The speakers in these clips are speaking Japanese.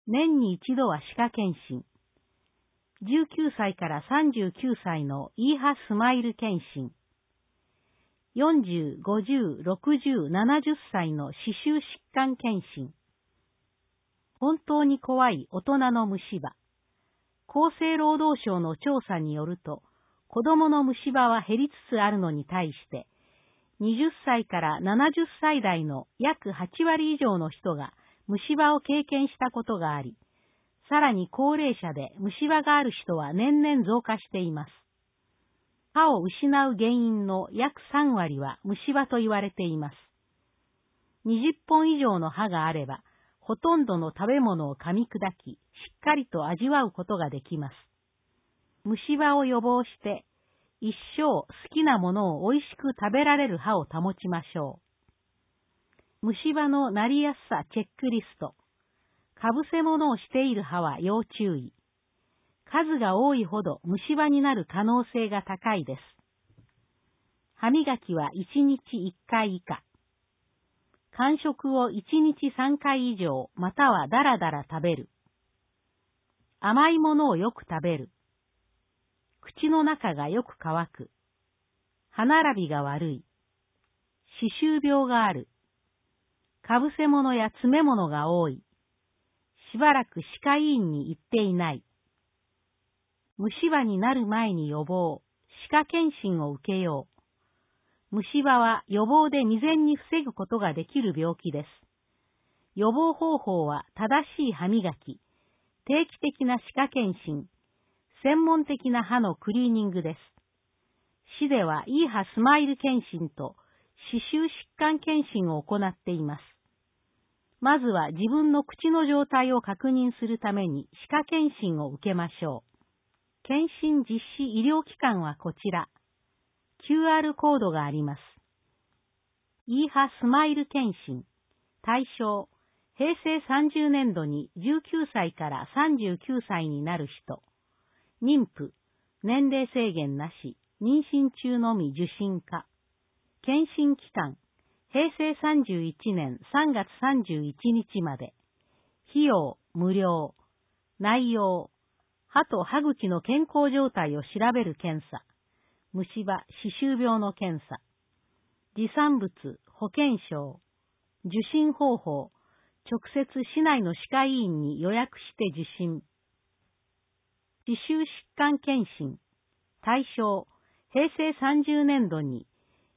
年に一度は歯科検診。19歳から39歳のイーハスマイル検診。40、50、60、70歳の歯周疾患検診。本当に怖い大人の虫歯。厚生労働省の調査によると、子供の虫歯は減りつつあるのに対して、20歳から70歳代の約8割以上の人が虫歯を経験したことがあり、さらに高齢者で虫歯がある人は年々増加しています。歯を失う原因の約3割は虫歯と言われています。20本以上の歯があれば、ほとんどの食べ物を噛み砕き、しっかりと味わうことができます。虫歯を予防して、一生好きなものを美味しく食べられる歯を保ちましょう。虫歯のなりやすさチェックリスト。かぶせ物をしている歯は要注意。数が多いほど虫歯になる可能性が高いです。歯磨きは1日1回以下。間食を1日3回以上またはだらだら食べる。甘いものをよく食べる。口の中がよく乾く。歯並びが悪い。歯周病がある。かぶせ物や詰め物が多い。しばらく歯科医院に行っていない。虫歯になる前に予防、歯科検診を受けよう。虫歯は予防で未然に防ぐことができる病気です。予防方法は正しい歯磨き、定期的な歯科検診、専門的な歯のクリーニングです。市ではいい歯スマイル検診と歯周疾患検診を行っています。まずは自分の口の状態を確認するために歯科検診を受けましょう。検診実施医療機関はこちら。QR コードがあります。イーハスマイル検診。対象。平成30年度に19歳から39歳になる人。妊婦。年齢制限なし。妊娠中のみ受診可。検診期間。平成31年3月31日まで。費用無料。内容。歯と歯茎の健康状態を調べる検査。虫歯、歯周病の検査。持参物、保険証。受診方法。直接市内の歯科医院に予約して受診。歯周疾患検診。対象。平成30年度に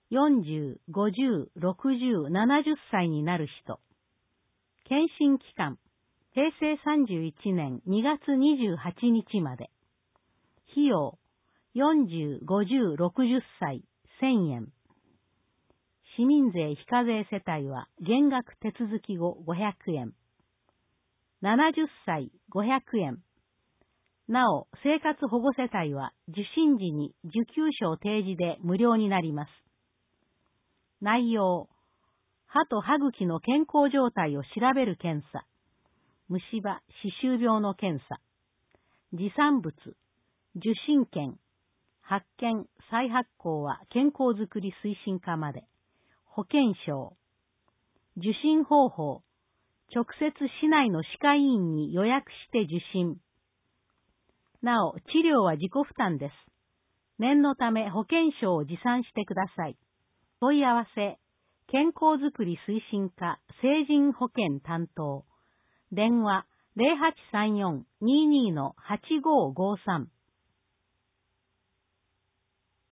40、50、60、70歳になる人。検診期間。平成31年2月28日まで。費用。40、50、60歳、1000円。市民税非課税世帯は減額手続き後500円。70歳500円。なお、生活保護世帯は受診時に受給書提示で無料になります。内容。歯と歯茎の健康状態を調べる検査。虫歯、歯周病の検査。持参物。受診券。発券、再発行は健康づくり推進課まで。保険証。受診方法。直接市内の歯科医院に予約して受診。なお、治療は自己負担です。念のため保険証を持参してください。問い合わせ。健康づくり推進課成人保険担当。電話 0834-22-8553